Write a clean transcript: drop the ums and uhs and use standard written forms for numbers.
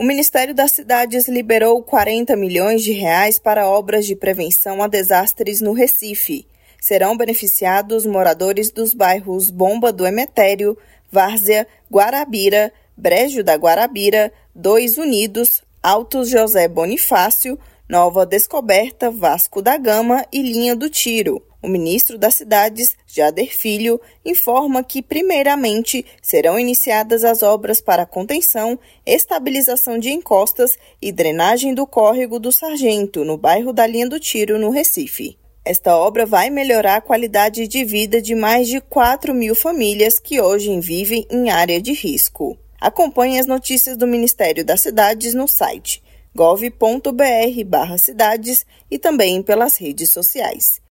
O Ministério das Cidades liberou 40 milhões de reais para obras de prevenção a desastres no Recife. Serão beneficiados moradores dos bairros Bomba do Emetério, Várzea, Guarabira, Brejo da Guarabira, 2 Unidos, Altos José Bonifácio, Nova Descoberta, Vasco da Gama e Linha do Tiro. O ministro das Cidades, Jader Filho, informa que, primeiramente, serão iniciadas as obras para contenção, estabilização de encostas e drenagem do córrego do Sargento, no bairro da Linha do Tiro, no Recife. Esta obra vai melhorar a qualidade de vida de mais de 4.000 famílias que hoje vivem em área de risco. Acompanhe as notícias do Ministério das Cidades no site gov.br/cidades e também pelas redes sociais.